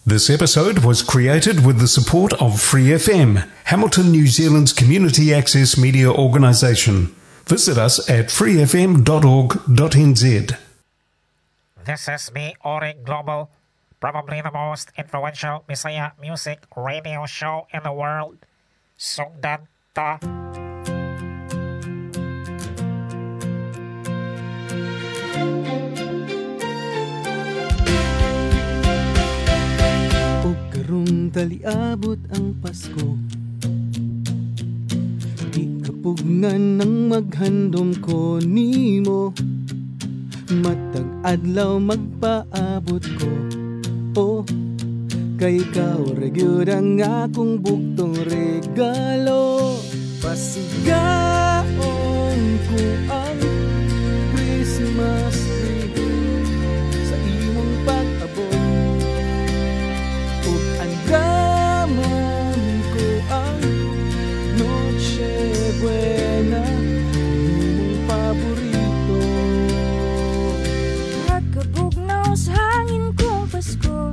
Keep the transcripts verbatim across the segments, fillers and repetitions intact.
This episode was created with the support of Free F M, Hamilton, New Zealand's community access media organisation. Visit us at free f m dot org dot n z. This is me, Ori Global, probably the most influential Bisaya music radio show in the world. Sungdan ta. Karong taliabot ang Pasko, di kapugnan ng maghandom ko nimo. Matag adlaw magpaabot ko, oh, kay ikaw ragyod ang akong buktong regalo. Pasigaon ko ang Christmas tree sa imong pag-abot. Damon ko ang Noche Buena, imong paborito. Pagkabugnaw sa hangin kong Pasko,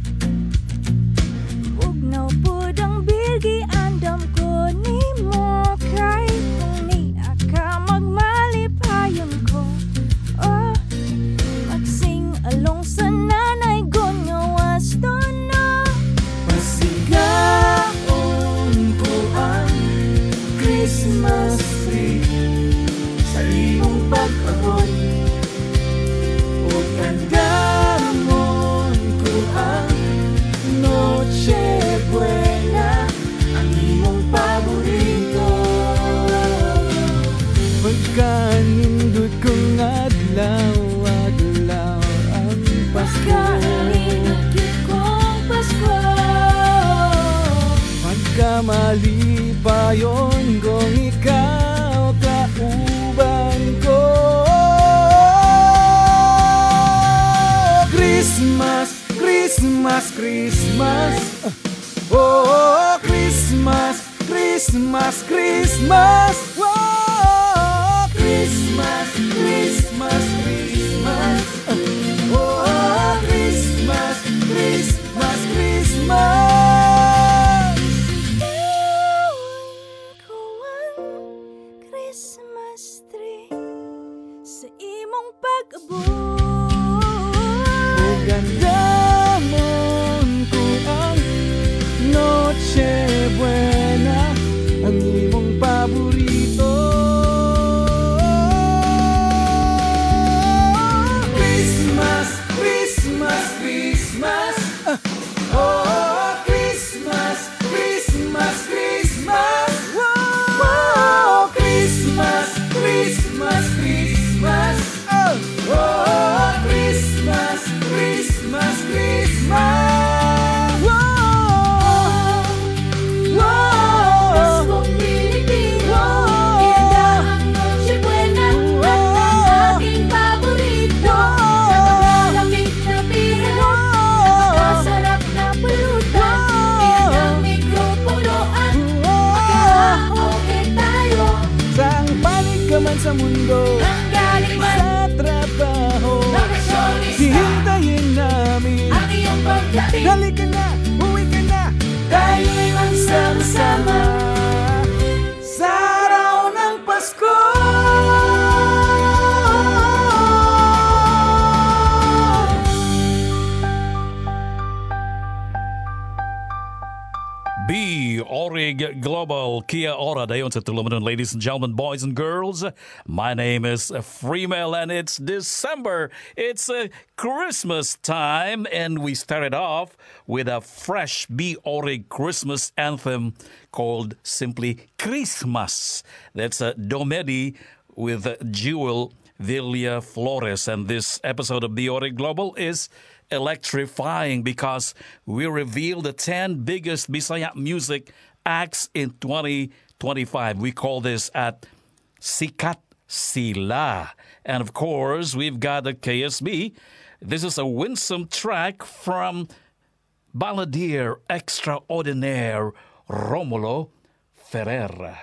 bugnaw pod ang bilgi andam ko nimo. Kay kung niya ka magmalipayon ko, oh, magsing along sa nanay gonyawas doon. Christmas tree sa imong pag-abot, o kandamon ko ang Noche Buena, ang imong paborito. Pagkanindot kong adlaw, adlaw ang Pasko. Pagkanindot kong Pasko, pagkamalipayon kong ikaw kauban ko. Christmas, Christmas, Christmas, oh, Christmas, Christmas, Christmas, oh, Christmas, Christmas, Christmas, oh, Christmas, Christmas, Christmas. Christmas tree sa imong pag-abot, o gandamon ko ang Noche Buena, ang imong paborito. Christmas, Christmas, Christmas, oh, Christmas, Christmas, Christmas, oh, Christmas, Christmas, Christmas, oh, oh, Christmas, Christmas, Christmas, oh, oh, Paskong Pilipino, ganda ang Noche Buena, at ang aking paborito. Napakalamig na pirano, napakasarap na pulutan, pinang mikropunuan, magkakaoke tayo. Saan panig ka man sa mundo, Nang galing man sa trabaho, bakasyonis na hihintayin namin. ang iyong pagdating. Halika na, uwi ka na, Tayo'y magsama-sama sa araw ng Pasko. B. Orig Global Kia Ora Dayon sa tulumanon, ladies and gentlemen, boys and girls. My name is Freemel and it's December. It's a Christmas time and we started off with a fresh B. Orig Christmas anthem called simply Christmas. That's a Domedi with Jewel Villa Flores, and this episode of B. Orig Global is electrifying because we reveal the ten biggest Bisaya music acts in twenty twenty-five. We call this at Sikat Sila. And of course, we've got a K S B. This is a winsome track from Balladeer Extraordinaire Romulo Ferrer.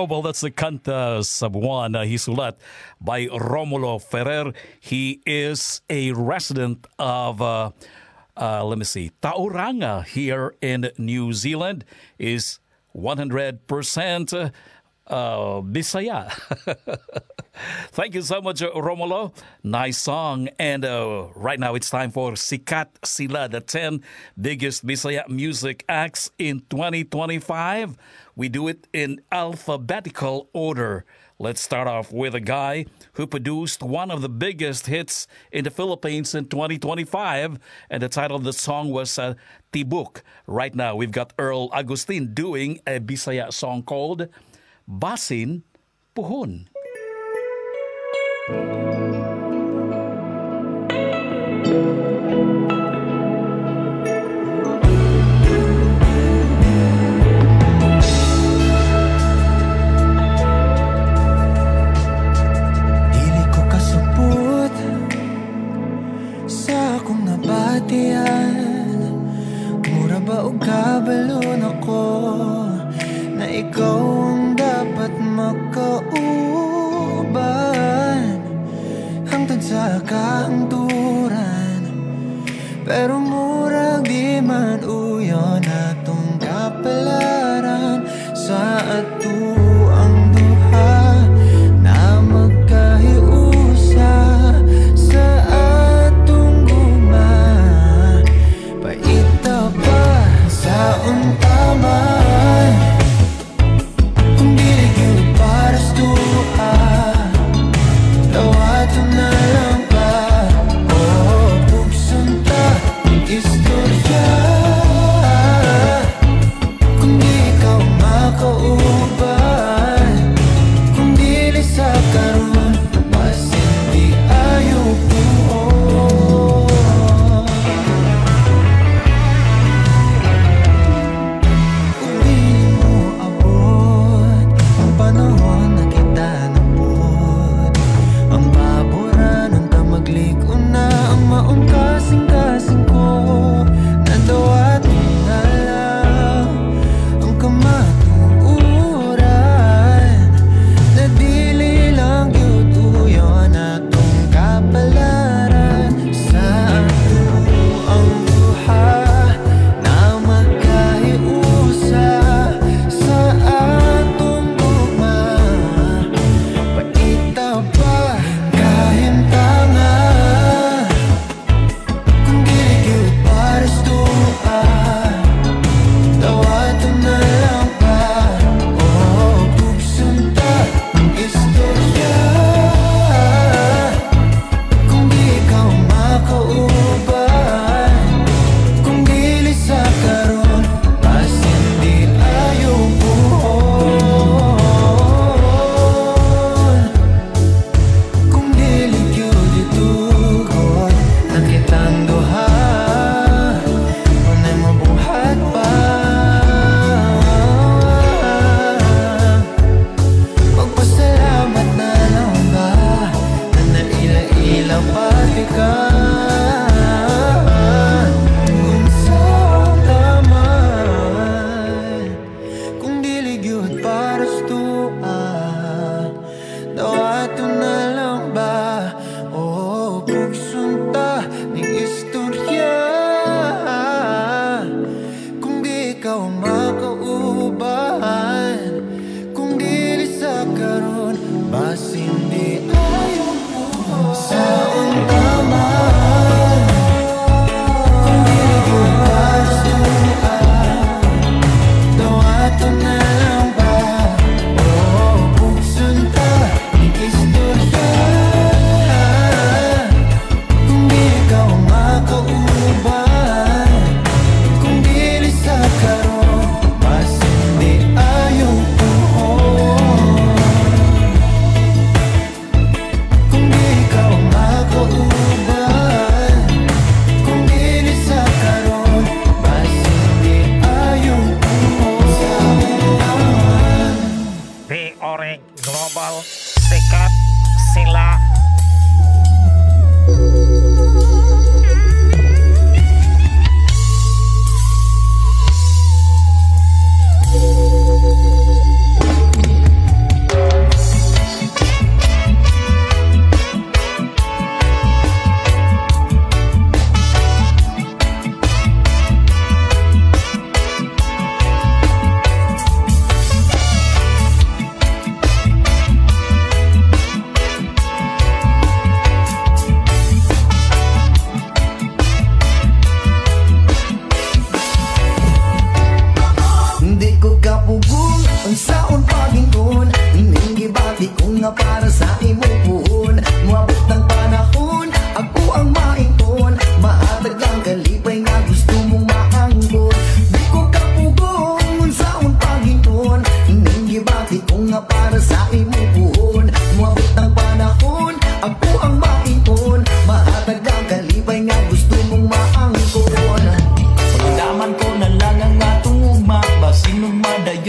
Global. That's the kanta sa buwan na hisulat by Romulo Ferrer. He is a resident of, uh, uh, let me see, Tauranga here in New Zealand. Is one hundred percent uh, Bisaya. Thank you so much, uh, Romulo. Nice song. And uh, right now it's time for Sikat Sila, the ten biggest Bisaya music acts in twenty twenty-five. We do it in alphabetical order. Let's start off with a guy who produced one of the biggest hits in the Philippines in twenty twenty-five. And the title of the song was uh, Tibuk. Right now, we've got Earl Agustin doing a Bisaya song called Basin Puhon. Dili ko kasupot sa akong nabatian. Mura ba o kabalon ako na ikaw ang dapat makauban hangtod sa kaangturan. Pero murag di man uyon atong kapalaran sa ato ang duha na magkahiusa sa atong guma. Paita pa sa untaman kung dili gyud para sa tuha. Tawato na lang ka, oh, buksan ta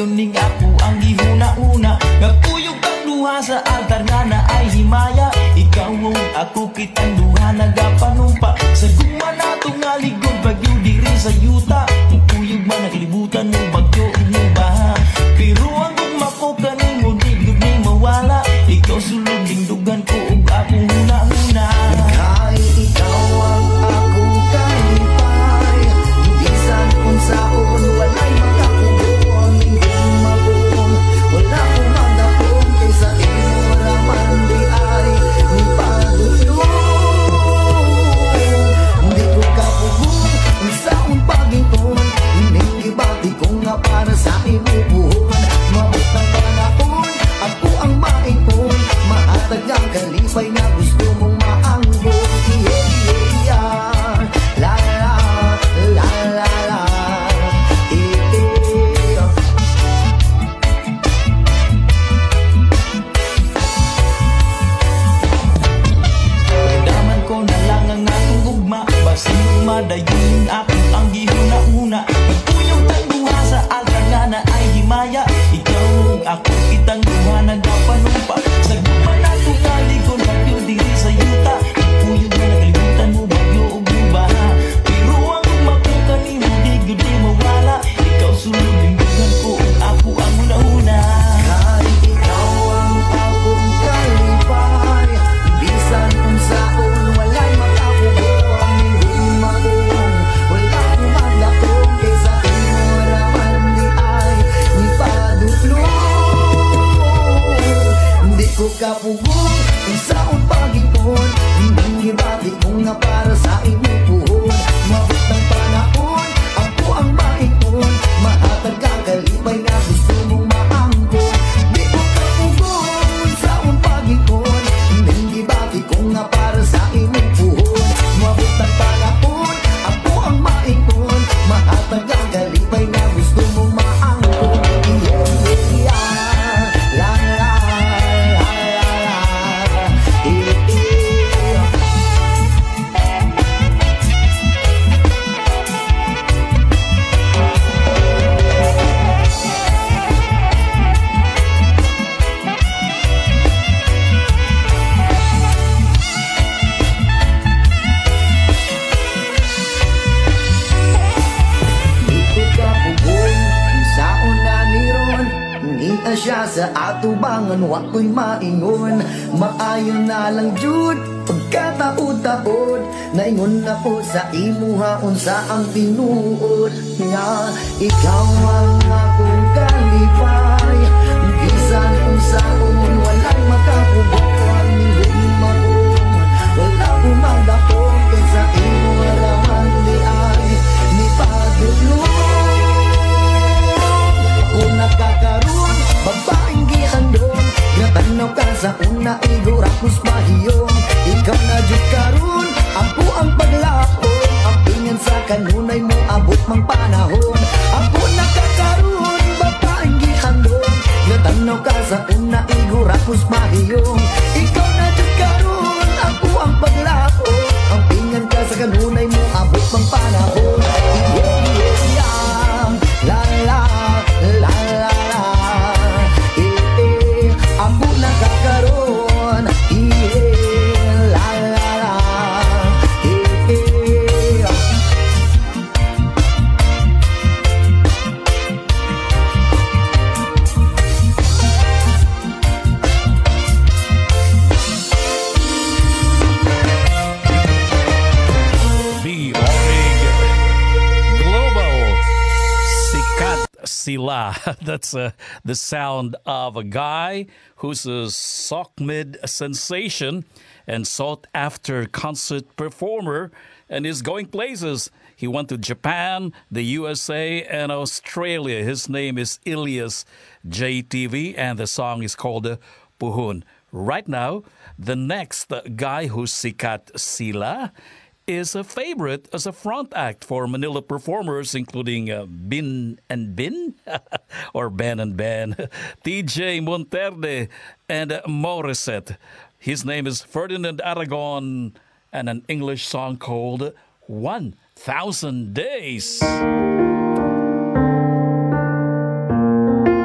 dayon ning ako ang gihuna-una. Nga kuyog kang duha sa altar nga na ay himaya. Ikaw ug ako kitang duha nagapanumpa. Sa guma nato nga ligod bagyo diri sa yuta. Ang kuyog man nakalibutan mo bagyo mo baha. Pero ang gugma ko kanimo digod ni mawala. Ikaw sulod dugan ko ug ako huna-huna. Kahit ikaw ang akong kalipay, bisan kung saon walay makakubo ang inyong mabong. Wala ko magdapong kaysa imo raman di ay ni pagulong. Hindi ko kapugong ang saon pag-ingon, hindi ibati ko nga para sa imo buhon. Mabot ng panahon, ako ang maingon, mahatag ang kalipay na gusto mong maanggol. Yeah, yeah, yeah. La la, la la la. Eh, eh. Daman ko na lang ang akong gugma. Basin yung madayon akong ang gihuna-una. Pagkuyong tang duha sa altar nga na ay himaya. Ikaw ug ako kitang duha nagapanumpa. Sa gugma nato nga ligon bagyo diri sa yuta. Pagkuyong na nagalibutan mo bagyo ug baha. Pero ang gugma ko kanimo digod di mawala. Ikaw sulod lingdugan ko ug ako ang una-una. Kahit ikaw ang akong kalipay, bisan kung saon walay makakubo ang inyong mabong. Wala ko maglakong kaysa imo raman di ay ni padulong. Hindi ko kapugong kung saon pag-ipon, hindi ibati ko nga para sa imo puhon. Mabot ng panahon, ako ang maingon, mahatag ka kalipay na gusto mong maangkon. Di ko kapugong kung saon pag-ipon, hindi ibati ko nga para sa imo puhon. Mabot ng panahon, ako ang maingon, mahatag ka kalipay na gusto mong maangkon. Yeah, yeah, yeah. La la, la la la. Eh, eh. Dito ka pugong, saon na niron. Ngita siya sa atubangan, wako'y maingon. Maayo na lang jud, pagkataod-taod. Naingon ako sa imuha, unsa ang tinuod. Nga, ikaw ang akong kalipay. Bisan kung saon, walay makakubo ang inyong mabong. Wala ko magdapong kaysa imo raman di ay ni padulong. Ako nakakaroon, babaeng gihandong. Natanaw ka sa una, igurapos mahiyong. Ikaw na jud karon, ako ang paglakong. Ang pingan sa kanunay mo, abot mang panahon. Ako nakakaroon, babaeng gihandong. Natanaw ka sa una, igurapos mahiyong. Ikaw na jud karon, ako ang paglakong. Ang pingan ka sa kanunay mo, abot mang panahon. Yeah, yeah, yeah. La la, la la la. Eh, eh. Ako nakakaroon. Yeah, la la la. Eh, eh. The Orig Global Sikat Sila. That's uh, the sound of a guy who's a sock-mid sensation and sought-after concert performer and is going places. He went to Japan, the U S A, and Australia. His name is Ilias J T V, and the song is called uh, Puhun. Right now, the next guy who's Sikat Sila is a favorite as a front act for Manila performers, including uh, Bin and Bin, or Ben and Ben, T J Monterde, and uh, Morissette. His name is Ferdinand Aragon, and an English song called one thousand Days.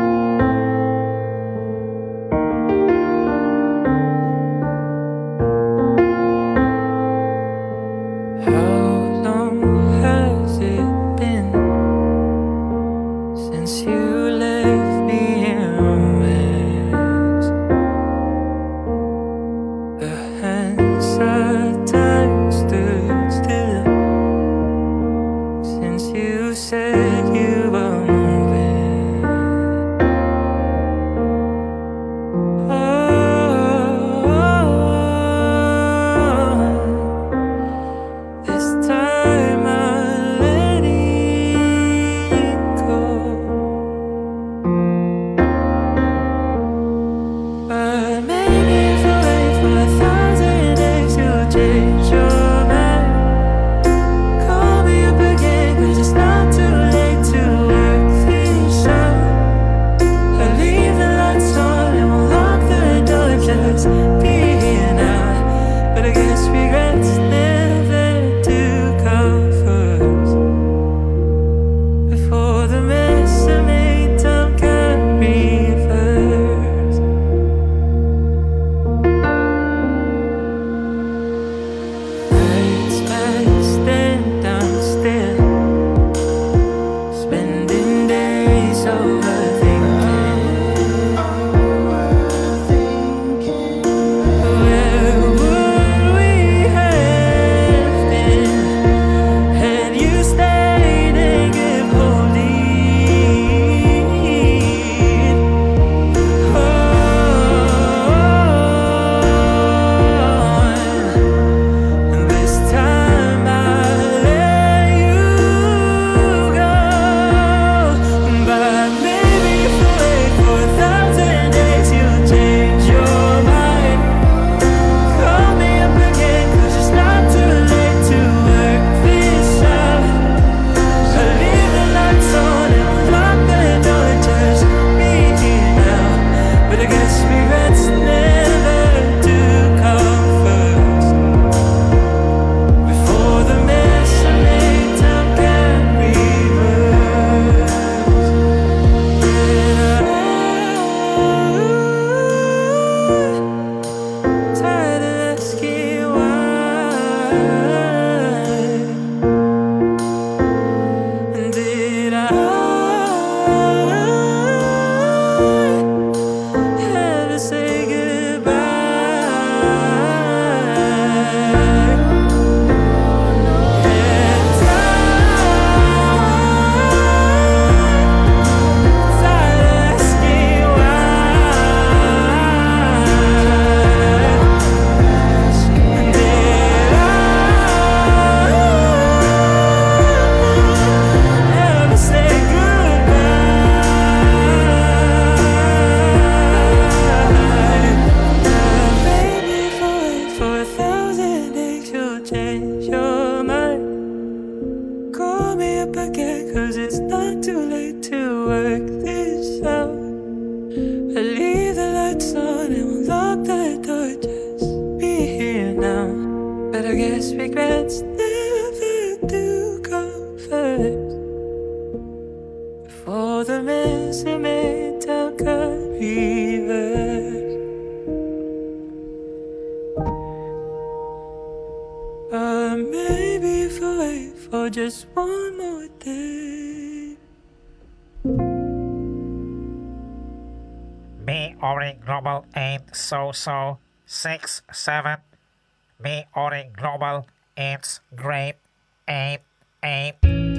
call me up again, cause it's not too late to work this out. I leave the lights on and we'll lock the door, just be here now. But I guess regrets never do come first. Before the mess I made took a reverse. Or maybe if I wait for just one more day. Me Ori Global ain't so so. Six, seven. Me Ori Global ain't great. Eight, eight.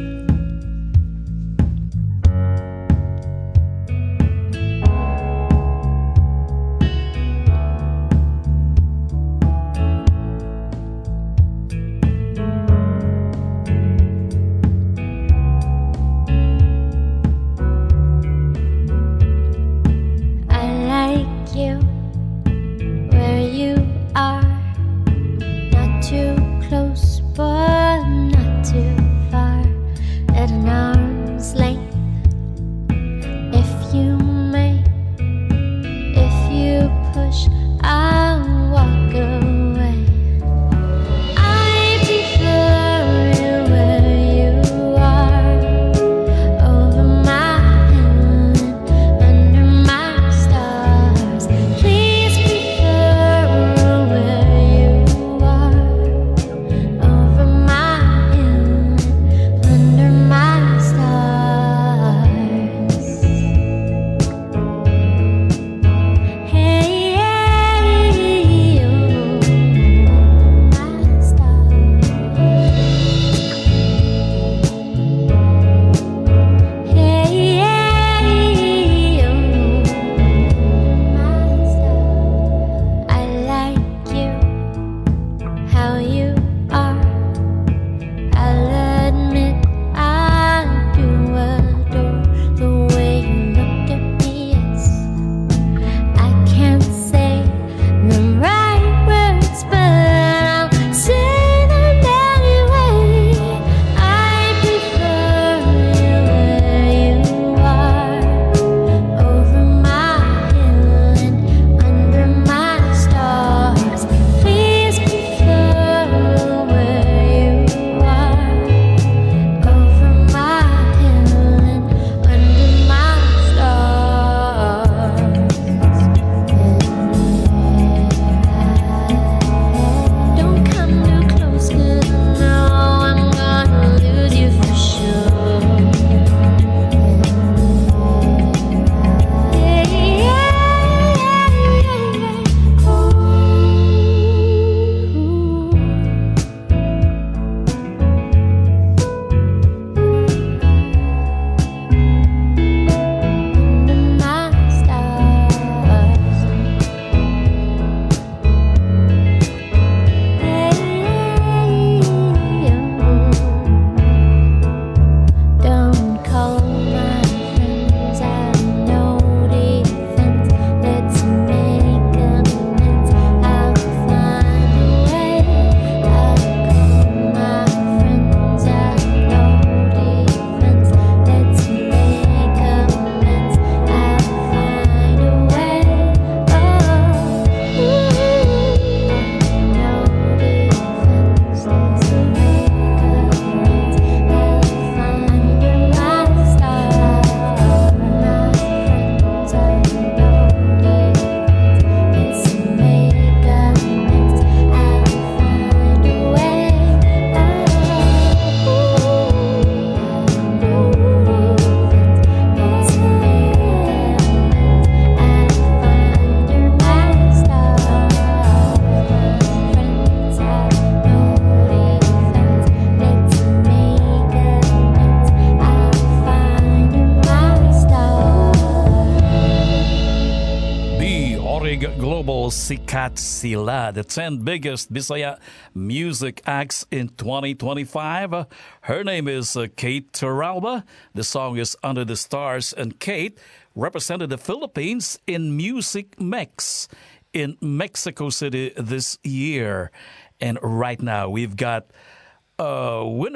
Global Sikat Sila, the ten biggest Bisaya music acts in twenty twenty-five. Her name is uh, Kate Turalba. The song is Under the Stars, and Kate represented the Philippines in Music Mex in Mexico City this year. And right now we've got a winner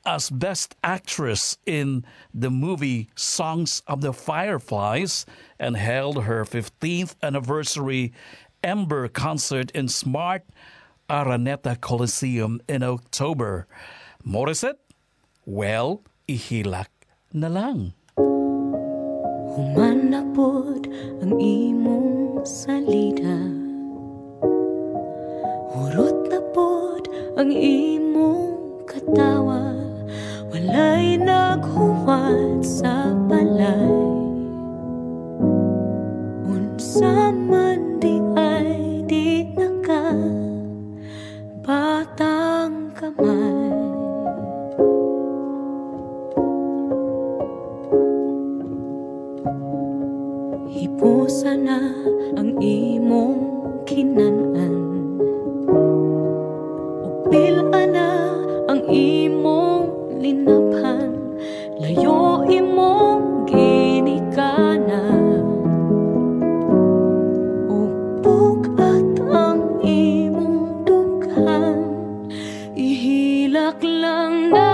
as Best Actress in the movie Songs of the Fireflies and held her fifteenth anniversary Ember concert in Smart Araneta Coliseum in October. Morissette, well, ihilak na lang. Humanapod ang imong salida, hurot na pod ang imong katawa, walay naghuwat sa balay. Unsa man di ay di naka batang kamay. Hipusa na ang imong kinanan, upila na ang imong linaphan, layo imong ginikanan, upugat ang imong dughan, ihilak lang na.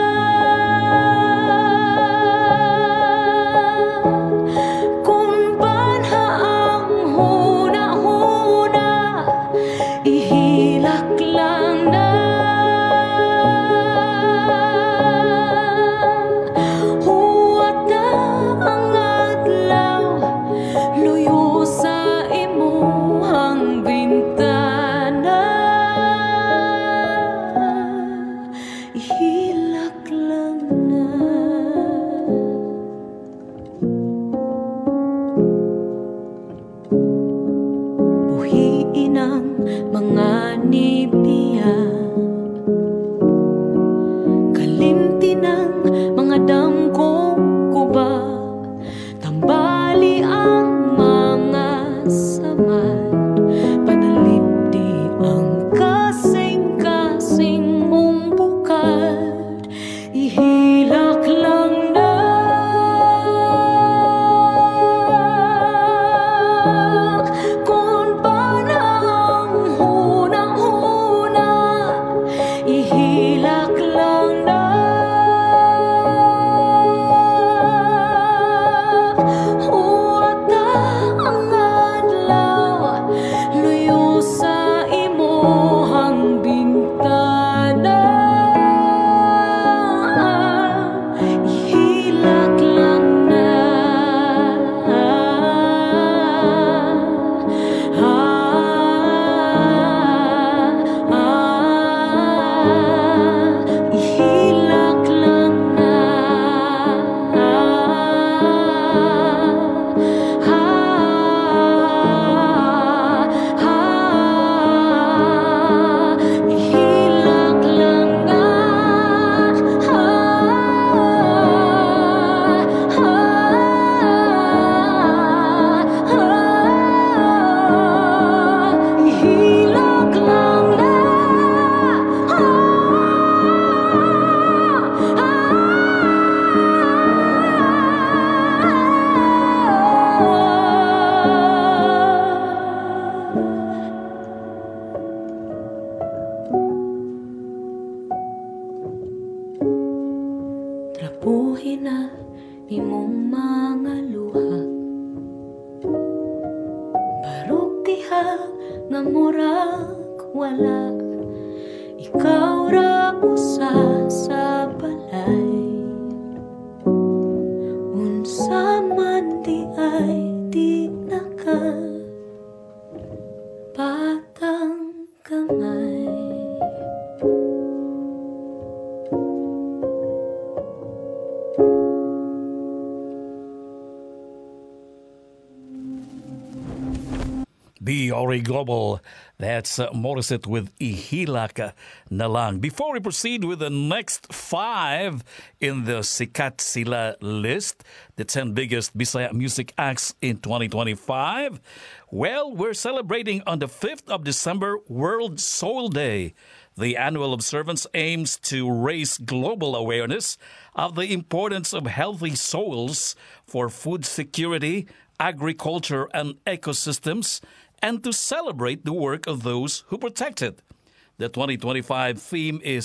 B R A Global. That's uh, Morissette with Ihilak na lang. Before we proceed with the next five in the Sikat Sila list, the ten biggest Bisaya music acts in twenty twenty-five, well, we're celebrating on the fifth of December World Soil Day. The annual observance aims to raise global awareness of the importance of healthy soils for food security, agriculture, and ecosystems, and to celebrate the work of those who protect it. The twenty twenty-five theme is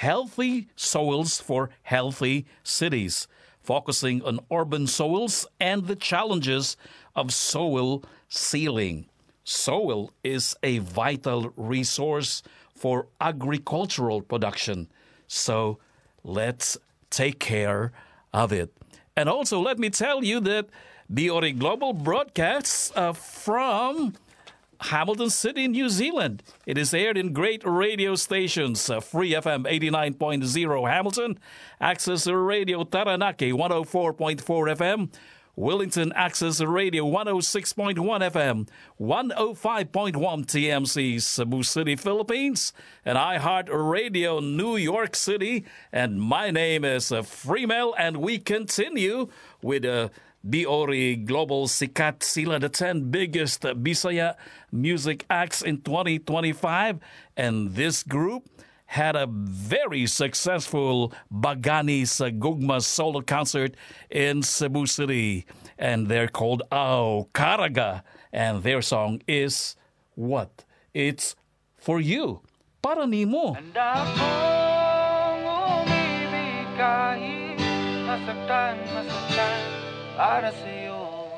Healthy Soils for Healthy Cities, focusing on urban soils and the challenges of soil sealing. Soil is a vital resource for agricultural production, so let's take care of it. And also, let me tell you that B O R Global broadcasts uh, from Hamilton City, New Zealand. It is aired in great radio stations, uh, Free F M eighty-nine point zero Hamilton, Access Radio Taranaki one oh four point four F M, Wellington Access Radio one oh six point one F M, one oh five point one T M C Cebu City, Philippines, and iHeart Radio New York City. And my name is uh, Freemel, and we continue with uh, B O R Global Sikat Sila, the ten biggest uh, Bisaya music acts in twenty twenty-five. And this group had a very successful Bagani sa Gugma solo concert in Cebu City. And they're called Au Karaga. And their song is what? It's For You. Para nimo. Handa akong umibig kahit masaktan, masaktan para sa'yo.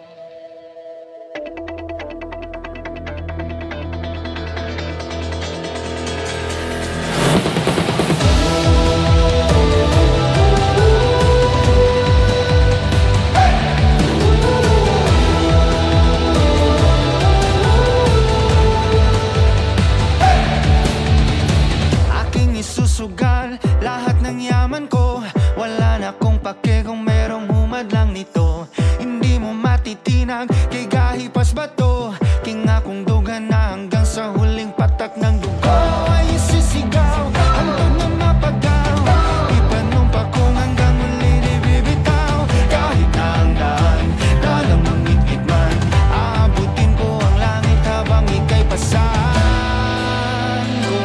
Susugal lahat ng yaman ko. Wala na akong pake kung merong humadlang nito. Hindi mo matitinag kay gahipas bato. Kinga kong dugan na hanggang sa huling patak ng dugo ay sisigaw hanggang na mapagaw. Ipanumpa kong hanggang uli di bibitaw. Kahit na ang daan na namang itikman, aabutin ko ang langit habang ika'y pasan ko.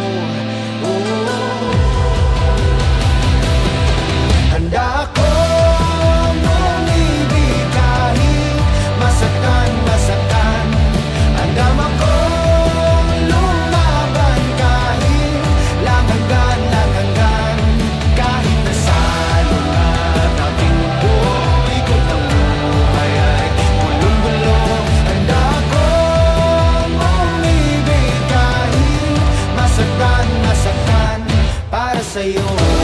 Handa akong umibig kahit masaktan, masaktan. Handam akong lumaban kahit langhanggan, langhanggan. Kahit nasalo na aking buhay, ikot ng buhay ay gulong-gulong. Handa akong umibig kahit masaktan, masaktan para sa'yo.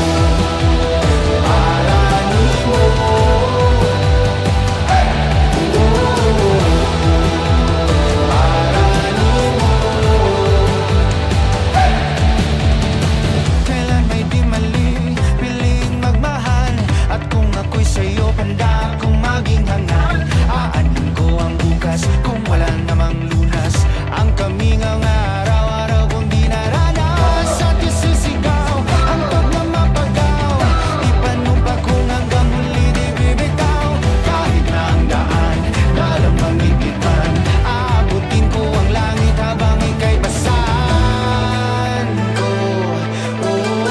Kung wala namang lunas ang kaming ang araw-araw kong dinaranas. At isisigaw hanggang na mapagaw. Ipanumpa kung hanggang huli di bibitaw. Kahit na ang daan dalamang ipitan, aabutin ko ang langit habang ika'y pasan ko. Oh, oh,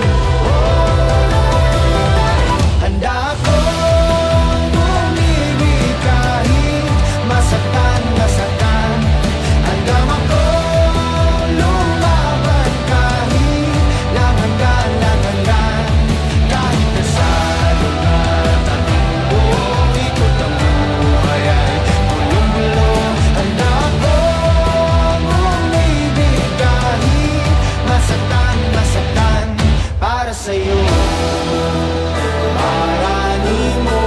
oh. Handa ako masaktan, masaktan. Handam ako lumaban kahit langhanggan, langhanggan. Kahit nasalo na aking buhay, ikot ang buhay ay gulong-gulong. Handa akong umibig kahit masaktan, masaktan para sa'yo. Para nimo.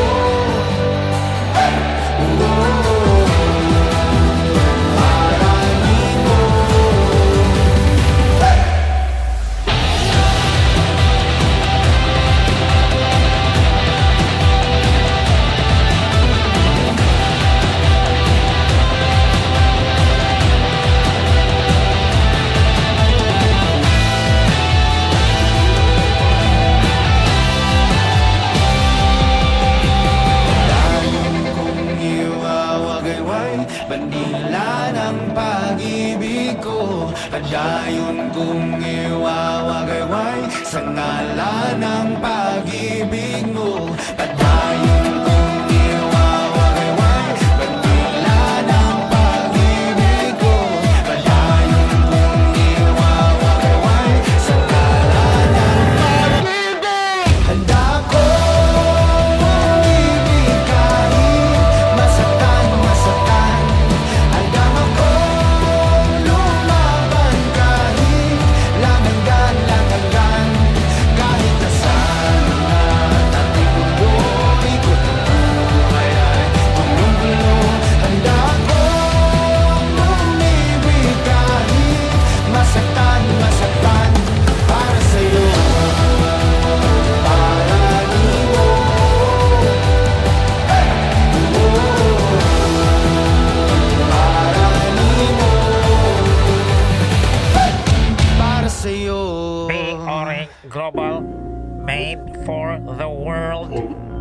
Bandila ng pag-ibig ko, padayon kong iwawagayway sa ngalan ng pag-ibig mo. Padayon kong iwawagayway, bandila ng pag-ibig ko, padayon kong iwawagayway sa ngalan ng made for the world.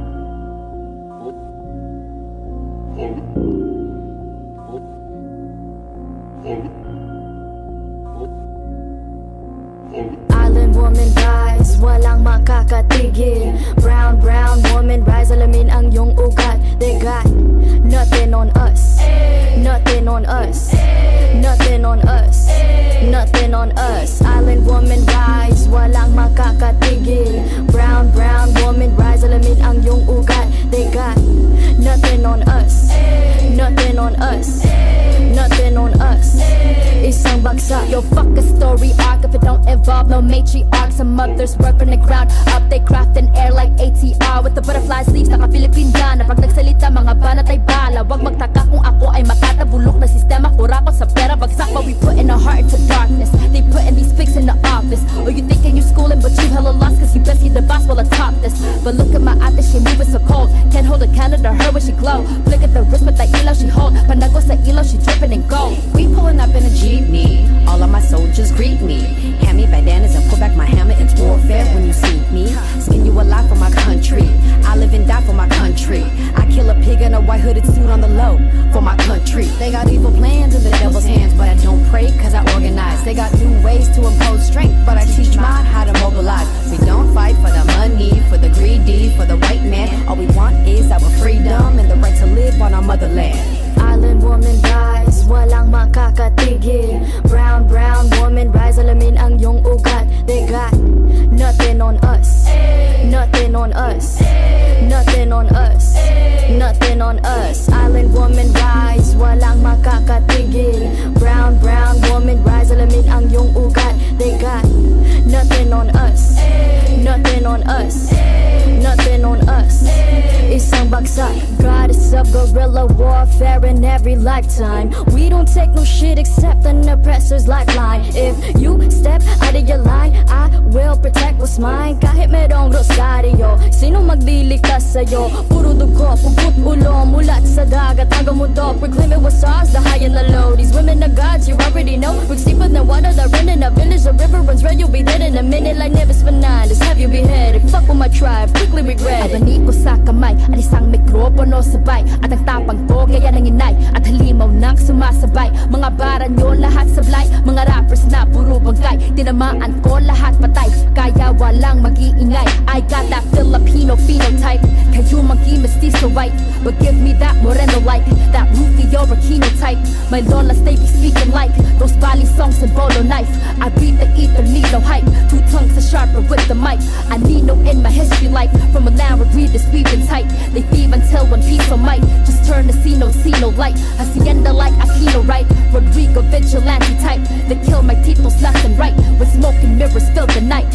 Island woman rise, walang makakatigil. Brown, brown woman rise, alamin ang iyong ugat. They got nothing on us, nothing on us, nothing on us, nothing on us. Island woman rise, walang makakatigil. Brown, brown woman rise, alamin ang iyong ugat. They got nothing on us, nothing on us, nothing on us. Isang bagsak. Yo, fuck a story arc if it don't involve no matriarch. Some mothers work from the ground up, they craft an air like A T R with the butterfly sleeves, naka-Philippine na. Pag nagsalita, mga banat ay bala. Wag magtaka kung ako ay matatabulok na sistema. Kurakot sa pera, bagsak, but we put in our heart into darkness. They putting these pigs in the office. Oh, you thinking you schooling, but you hella lost, cause you best see the boss while atop this. But look at my ate, she moving so cold. Can't hold a candle to her when she glow. Flick at the wrist, but the ilaw she hold. Panago sa ilaw, she dripping in gold. We pulling up in a jeepney. All of my soldiers greet me. Hand me bandanas and pull back my hammer. It's warfare when you see me. Skin you alive for my country. I live and die for my country. I kill a pig in a white hooded suit on the low for my country. They got evil plans in the devil's hands, but I don't pray cause I organize. They got new ways to impose strength, but I teach mine how to mobilize. We don't fight for the money, for the greedy, for the white man. All we want is our freedom and the right to live on our motherland. Island woman rise, walang makakatigil. Brown, brown woman rise, alamin ang iyong ugat. They got nothing on us, nothing on us, nothing on us, nothing on us. Island woman rise, walang makakatigil. Brown, brown woman rise, alamin ang iyong ugat. They got nothing on us, nothing on us, nothing on us. Isang bagsak. Goddess of guerrilla warfare in every lifetime. We don't take no shit except an oppressor's lifeline. If you step out of your line, I will protect what's mine. Kahit merong rosaryo, sino magliligtas sa'yo? Puro dugo, pugot ulo, mulat sa dagat hanggang mundo. Proclaiming what's ours, the high and the low. These women are gods, you already know. We're deeper than water, they're in a village. The river runs red, you'll be dead in a minute. Like Nevis Fernandez, have you beheaded? Fuck with my tribe, quickly regret it. Abani ko sa kamay, at isang mikropono sabay. At ang tapang ko, gaya ng inay. At halimaw nang sumasabay. Mga bara nyo lahat sablay. Mga rappers na puro bangkay. Tinamaan ko lahat patay. Kaya walang mag-iingay. I got that Filipino phenotype. Kayo monkey mestizo white, but give me that moreno like that Rufio Aquino type. My lolas they be speaking like those Bali songs and bolo knife. I beat the ether, need no hype. Two tongues are sharper with the mic. I need no in my history life. From a land where greed is weaving tight. They thieve until one piece of might. Just turn to see no, see no light. Hacienda like Aquino, right? Rodrigo vigilante type. They kill my titles left and right. With smoke and mirrors fill the night.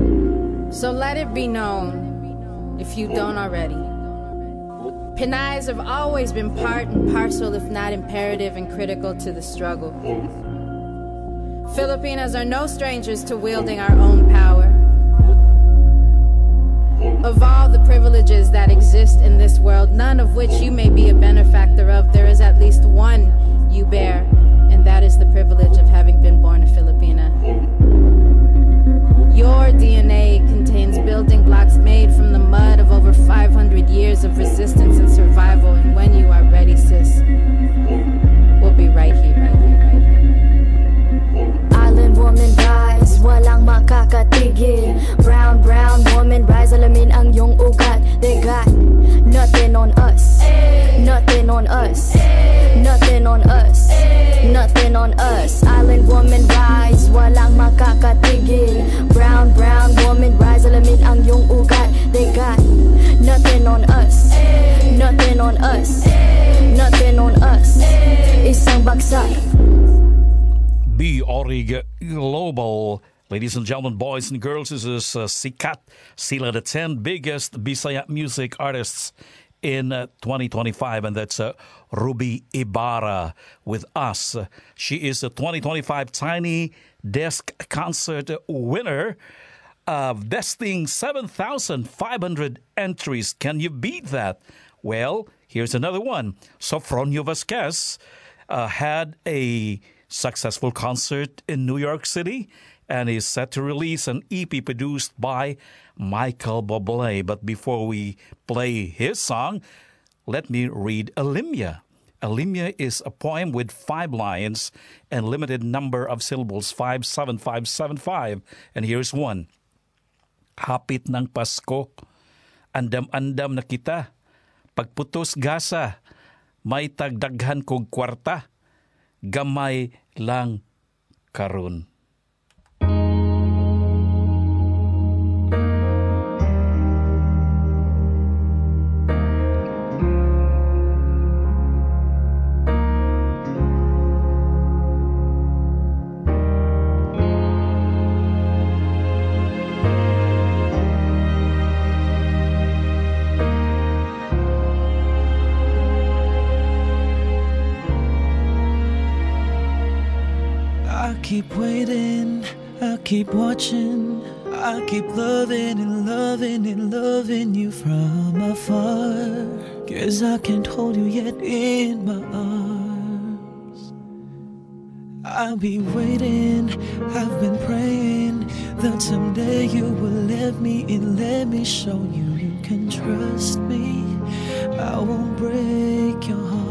So let it be known, if you don't already, Pinays have always been part and parcel, if not imperative and critical to the struggle. Filipinas are no strangers to wielding our own power. Of all the privileges that exist in this world, none of which you may be a benefactor of, there is at least one you bear, and that is the privilege of having been born a Filipina. Your D N A contains building blocks made from the mud of over five hundred years of resistance and survival, and when you are ready, sis, we'll be right here. Island woman rise, walang makakatigil. Brown, brown woman rise, alamin ang iyong ugat. They got nothing on us, nothing on us, nothing on us, nothing on us. Island woman rise, walang makakatigil. Brown, brown woman rise, alamin ang iyong ugat. They got nothing on us, nothing on us, nothing on us. Isang bagsak. B. Orig Global. Ladies and gentlemen, boys and girls, this is uh, Sikat, Sila, the ten biggest Bisaya music artists in uh, twenty twenty-five, and that's uh, Ruby Ibarra with us. She is the twenty twenty-five Tiny Desk Concert winner, uh, vesting seven thousand five hundred entries. Can you beat that? Well, here's another one. Sofronio Vasquez uh, had a successful concert in New York City, and is set to release an E P produced by Michael Bublé. But before we play his song, let me read Alimya. Alimya is a poem with five lines and limited number of syllables, five seven five seven five. And here's one. Hapit ng Pasko, andam-andam na kita. Pagputos gasa, may tagdaghan kog kwarta. Gamay lang karon. Keep waiting, I keep watching, I keep loving and loving and loving you from afar. Guess I can't hold you yet in my arms. I'll be waiting, I've been praying that someday you will let me in, let me show you you can trust me. I won't break your heart.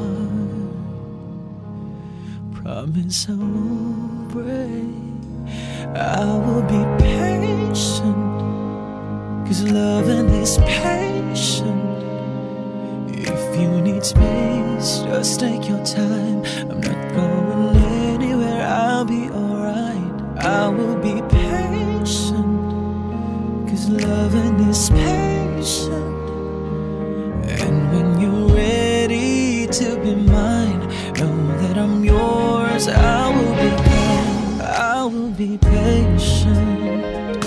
Promise I won't break. I will be patient, 'cause loving is patient. If you need space, just take your time. I'm not going anywhere, I'll be alright. I will be patient, 'cause loving is patient. And when you're ready to be mine, know that I'm yours. I will be kind, I will be patient.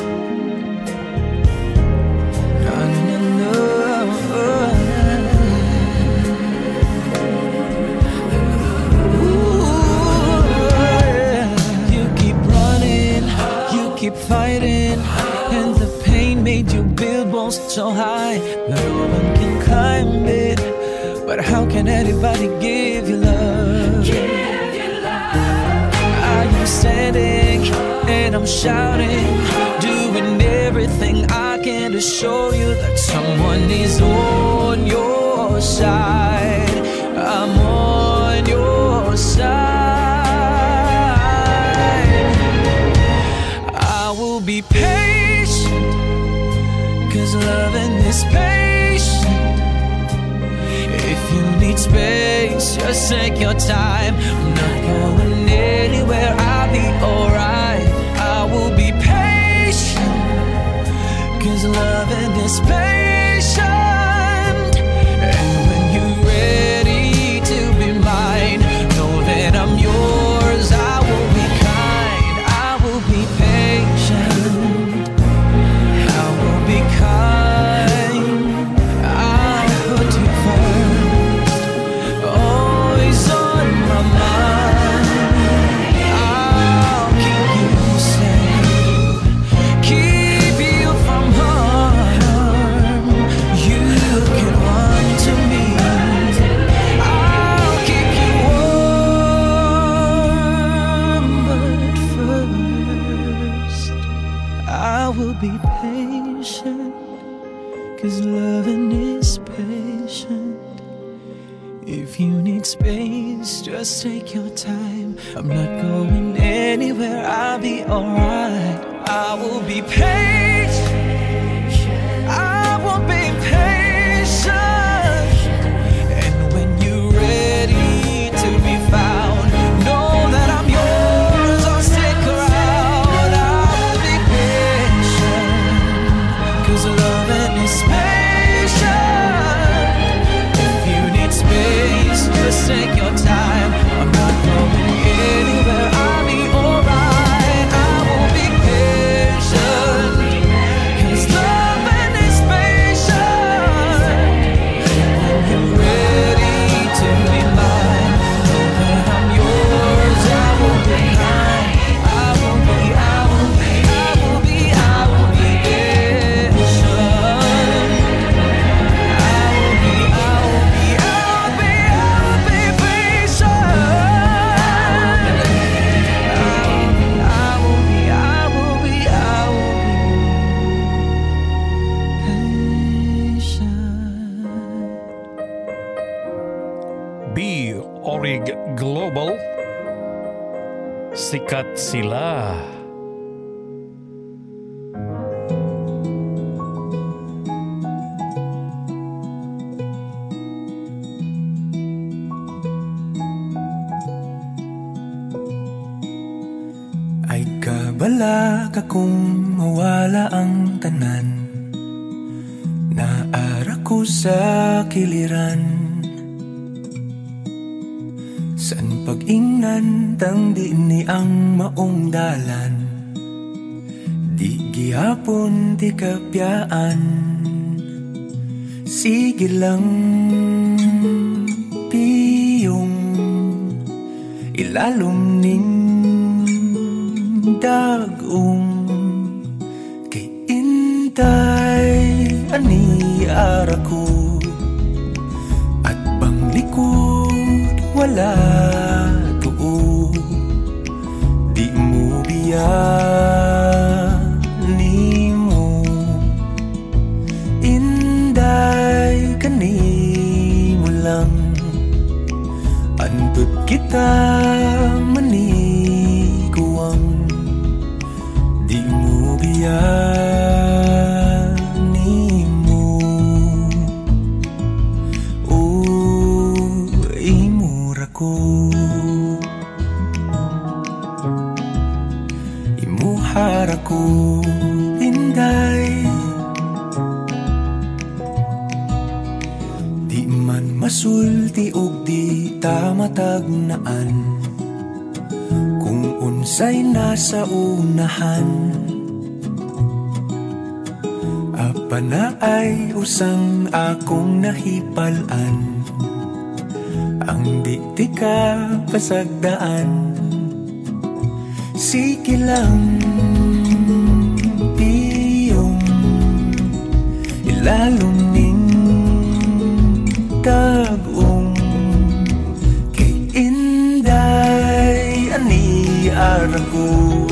Na, na, na, Ooh, yeah. You keep running, you keep fighting, and the pain made you build walls so high no one can climb it. But how can anybody give you love? Give you love. I am standing and I'm shouting, doing everything I can to show you that someone is on your side. I'm on your side. I will be patient, 'cause loving is patient. If you need space, just take your time. I'm not going anywhere, I'll be alright. I will be patient, 'cause loving is patient. And when you're ready to be mine, know that I'm yours. I will be kind, I will be patient, I will be kind. I'll put you first, always on my mind. I'll keep you safe, keep you from harm. You can run to me, I'll keep you warm. But first, I will be patient, 'cause loving is patient. If you need space, just take your time. I'm not going anywhere, I'll be alright. I will be patient, I will be patient. And when you're ready to be found, know that I'm yours. I'll stick around. I will be patient, 'cause loving is patient. If you need space, just take your time. I'm not going anywhere, I'll be alright. I will be patient. Orig Global. Sikat sila. Ay kabala ka kung mawala ang tanan, naara ko sa kiliran. San pag-ingnan tang di ni ang maong dalan, di gihapon ti kapyaan. Sige lang piyong ilalom ning dagong kay intay ani ara ko at banglikod wala tuo di mo biyan ni mo inday kani mo lang antut kita manikuwang di mo biyan ni mo o imura ko imuhara ko inday di man masulti og di tamatagnaan kung unsay nasa unahan. Apa na ay usang akong nahipalan, ang di ti ka pasagdaan. Sige lang piyong ilalong ning tagong kay inday ani ara ko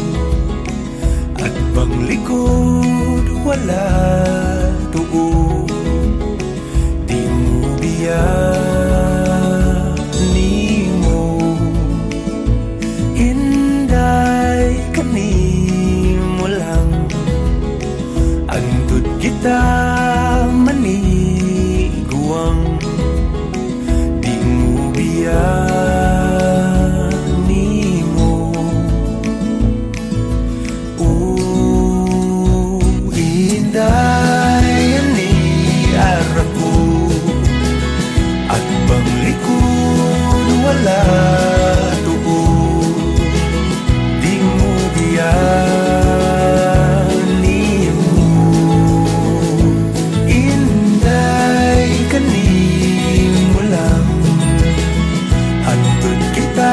at banglikod wala tuo di mo biyan ni mo inday kani mo lang andud kita maniguwang di mo biyan ni mo o inday ani ara ko at banglikod wala tuo di mo biyan ni mo inday kani mo lang hantod kita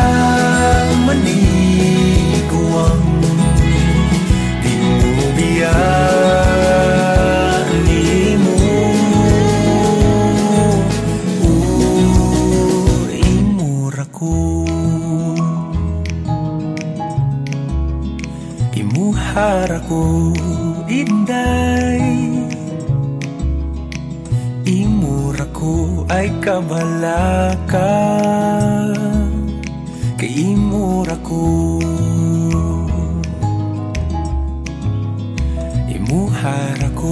maniguwang di mo biyan ni mo o imura ko imuhara ko inday imura ko ay kabala ka kay imura ko imuhara ko.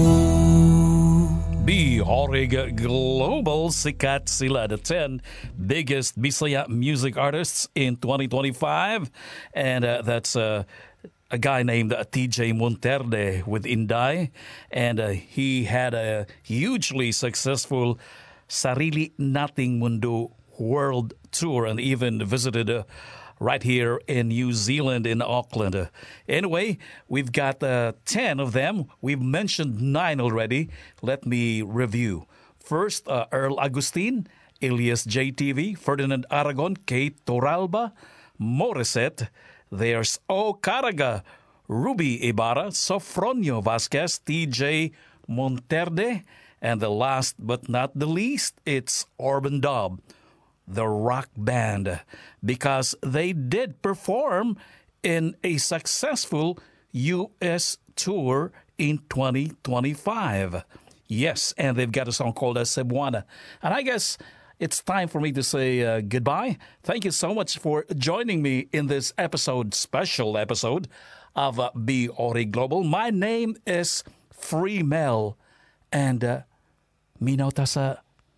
B. Orig Global, sikat sila, the ten biggest Bisaya music artists in twenty twenty-five. And uh, that's uh, a guy named uh, T J Monterde with Inday. And uh, he had a hugely successful Sarili Nating Mundo world tour and even visited uh, right here in New Zealand, in Auckland. Uh, anyway, we've got uh, ten of them. We've mentioned nine already. Let me review. First, uh, Earl Agustin, Elias J T V, Ferdinand Aragon, Kate Toralba, Morissette. There's O. Caraga, Ruby Ibarra, Sofronio Vasquez, T J Monterde, and the last but not the least, it's Orban Dobb, the rock band, because they did perform in a successful U S tour in twenty twenty-five. Yes, and they've got a song called uh, Cebuana. And I guess it's time for me to say uh, goodbye. Thank you so much for joining me in this episode, special episode of uh, Be Ori Global. My name is Free Mel, and uh, minaw ta sa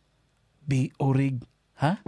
Be Ori, ha?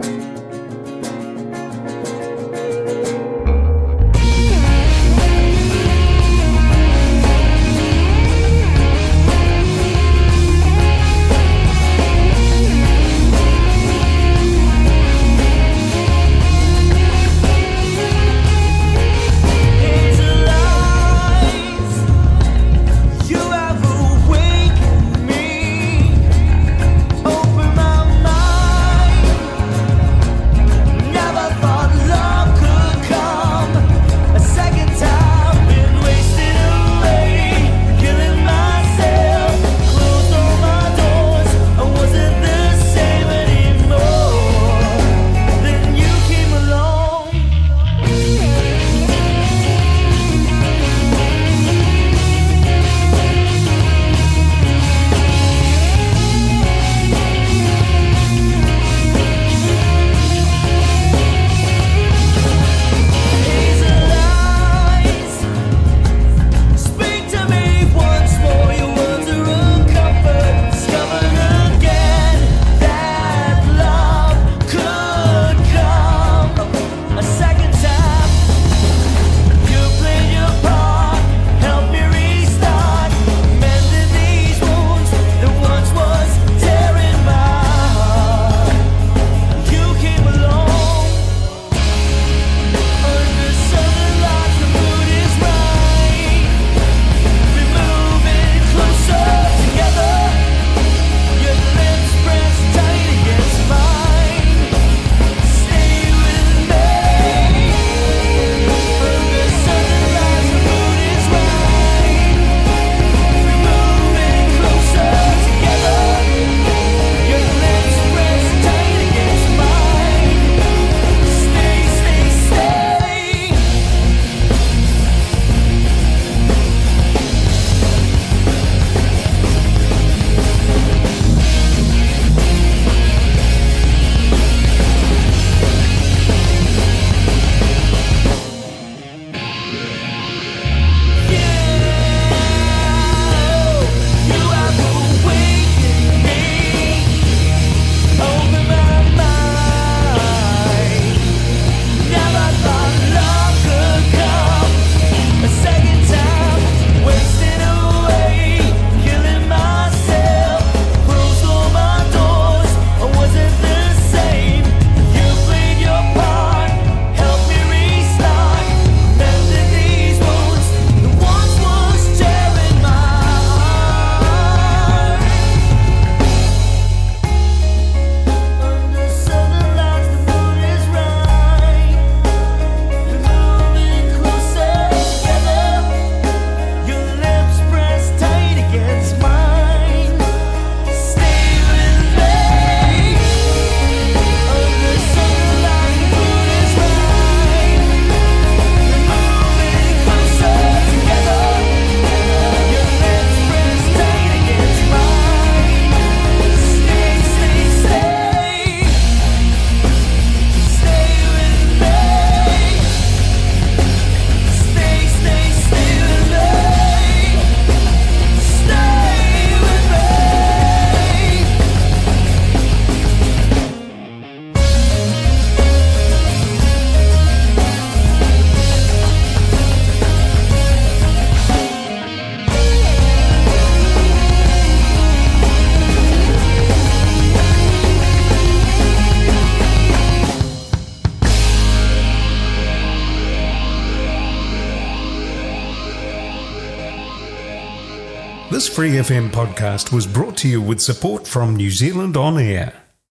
This Free F M podcast was brought to you with support from New Zealand On Air.